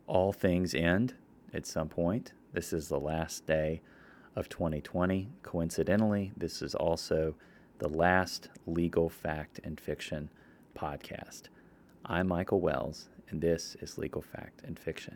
All things end at some point. This is the last day of 2020. Coincidentally, this is also the last Legal Fact and Fiction podcast. I'm Michael Wells, and this is Legal Fact and Fiction.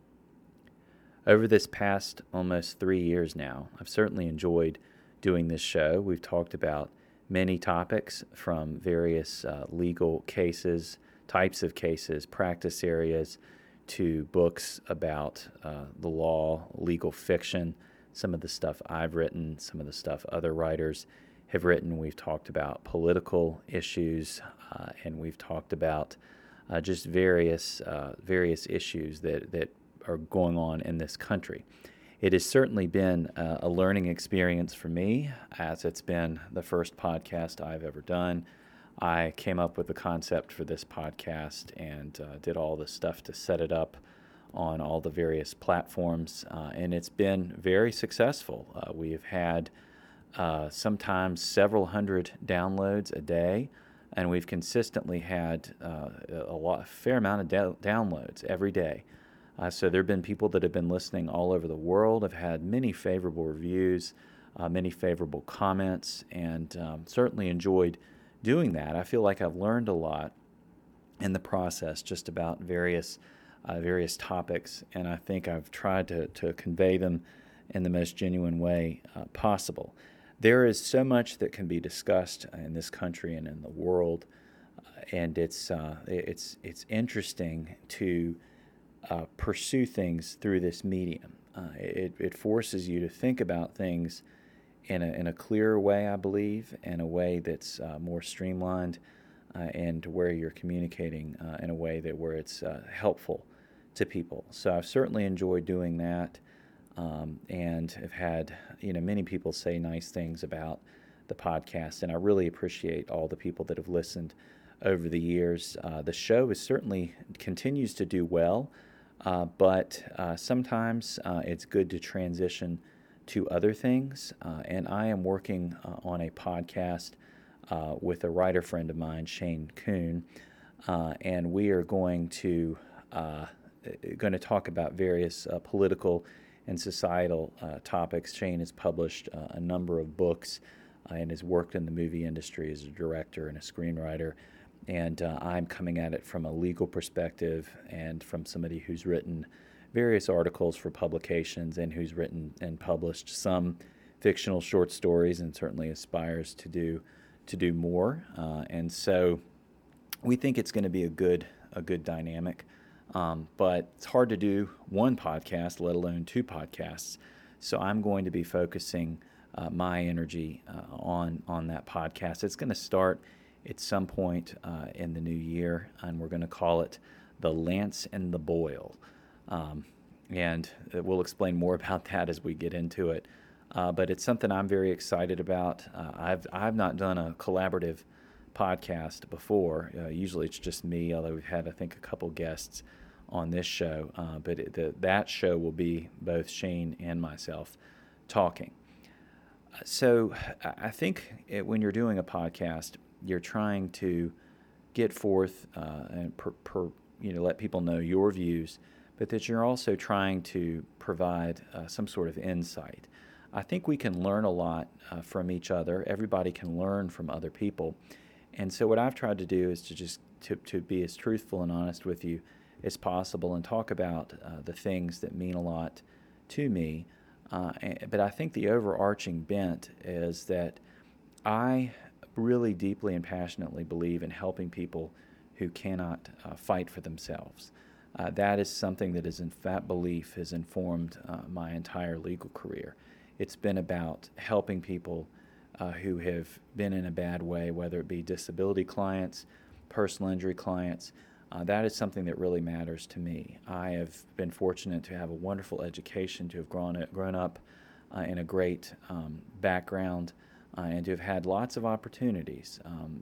Over this past almost 3 years now, I've certainly enjoyed doing this show. We've talked about many topics from various legal cases, types of cases, practice areas, to books about the law, legal fiction, some of the stuff I've written, some of the stuff other writers have written. We've talked about political issues, and we've talked about just various issues that are going on in this country. It has certainly been a learning experience for me, as it's been the first podcast I've ever done. I came up with the concept for this podcast and did all the stuff to set it up on all the various platforms, and it's been very successful. We have had sometimes several hundred downloads a day, and we've consistently had a fair amount of downloads every day. So there have been people that have been listening all over the world, have had many favorable reviews, many favorable comments, and certainly enjoyed doing that. I feel like I've learned a lot in the process just about various topics, and I think I've tried to convey them in the most genuine way possible. There is so much that can be discussed in this country and in the world, and it's interesting to pursue things through this medium. It forces you to think about things in a clearer way, I believe, in a way that's more streamlined, and where you're communicating in a way where it's helpful to people. So I've certainly enjoyed doing that, and have had many people say nice things about the podcast, and I really appreciate all the people that have listened over the years. The show certainly continues to do well. But sometimes it's good to transition to other things. And I am working on a podcast with a writer friend of mine, Shane Kuhn, and we are going to talk about various political and societal topics. Shane has published a number of books and has worked in the movie industry as a director and a screenwriter. And I'm coming at it from a legal perspective and from somebody who's written various articles for publications and who's written and published some fictional short stories and certainly aspires to do more. And so we think it's going to be a good dynamic. But it's hard to do one podcast, let alone two podcasts. So I'm going to be focusing my energy on that podcast. It's going to start at some point in the new year, and we're going to call it The Lance and the Boil. And we'll explain more about that as we get into it. But it's something I'm very excited about. I've not done a collaborative podcast before. Usually it's just me, although we've had, I think, a couple guests on this show. But that show will be both Shane and myself talking. So I think when you're doing a podcast, you're trying to get forth and let people know your views, but that you're also trying to provide some sort of insight. I think we can learn a lot from each other. Everybody can learn from other people. And so what I've tried to do is to be as truthful and honest with you as possible and talk about the things that mean a lot to me. But I think the overarching bent is that I really deeply and passionately believe in helping people who cannot fight for themselves. That is something that belief has informed my entire legal career. It's been about helping people who have been in a bad way, whether it be disability clients, personal injury clients. That is something that really matters to me. I have been fortunate to have a wonderful education, to have grown up in a great background, and to have had lots of opportunities.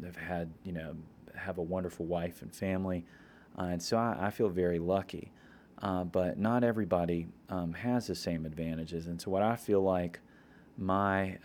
Have a wonderful wife and family, and so I feel very lucky. But not everybody has the same advantages, and so what I feel like my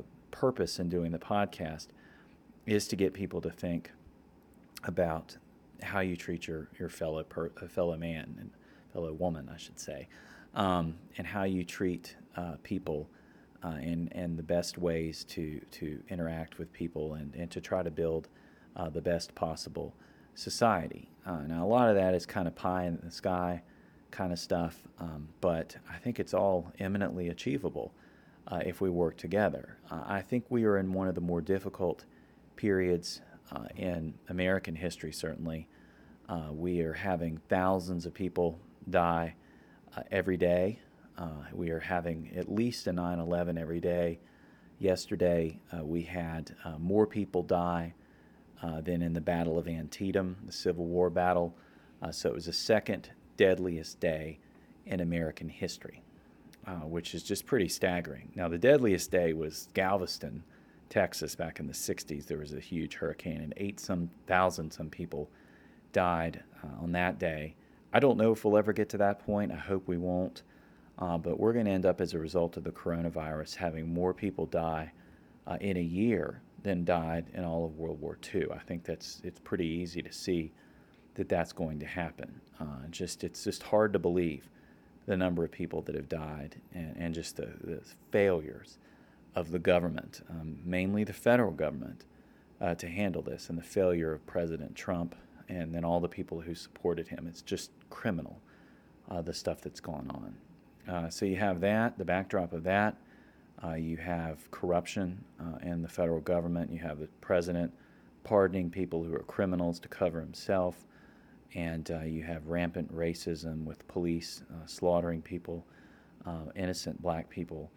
purpose in doing the podcast is to get people to think about how you treat your fellow man and fellow woman, I should say, and how you treat people, and the best ways to interact with people and to try to build the best possible society. Now, a lot of that is kind of pie in the sky kind of stuff, but I think it's all eminently achievable if we work together. I think we are in one of the more difficult periods in American history, certainly. We are having thousands of people die every day. We are having at least a 9/11 every day. Yesterday, we had more people die than in the Battle of Antietam, the Civil War battle. So it was the second deadliest day in American history, which is just pretty staggering. Now, the deadliest day was Galveston, Texas, back in the 60s. There was a huge hurricane, and 8,000 some people died on that day. I don't know if we'll ever get to that point. I hope we won't. But we're going to end up, as a result of the coronavirus, having more people die in a year than died in all of World War II. I think it's pretty easy to see that that's going to happen. It's just hard to believe the number of people that have died, and just the failures of the government, mainly the federal government, to handle this, and the failure of President Trump and then all the people who supported him. It's just criminal, the stuff that's gone on. So you have that, the backdrop of that. You have corruption in the federal government. You have the president pardoning people who are criminals to cover himself. And you have rampant racism with police slaughtering people, innocent black people.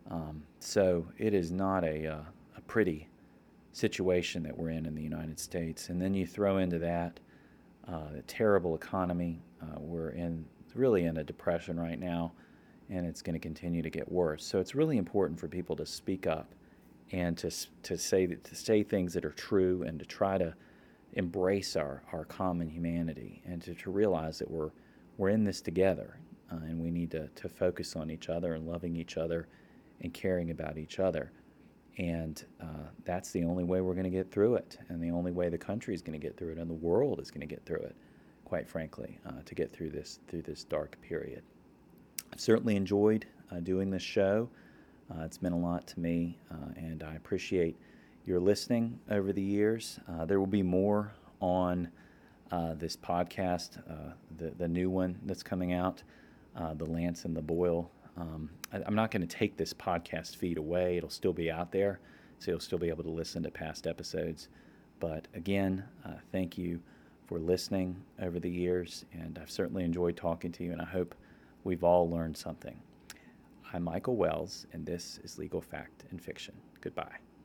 So it is not a pretty situation that we're in the United States. And then you throw into that the terrible economy. We're really in a depression right now, and it's going to continue to get worse. So it's really important for people to speak up and to say things that are true, and to try to embrace our common humanity, and to realize that we're in this together, and we need to focus on each other and loving each other and caring about each other. And that's the only way we're going to get through it, and the only way the country is going to get through it, and the world is going to get through it, quite frankly, to get through this dark period. I've certainly enjoyed doing this show. It's meant a lot to me, and I appreciate your listening over the years. There will be more on this podcast, the new one that's coming out, the Lance and the Boyle. I'm not going to take this podcast feed away. It'll still be out there, so you'll still be able to listen to past episodes. But again, thank you for listening over the years, and I've certainly enjoyed talking to you, and I hope we've all learned something. I'm Michael Wells, and this is Legal Fact and Fiction. Goodbye.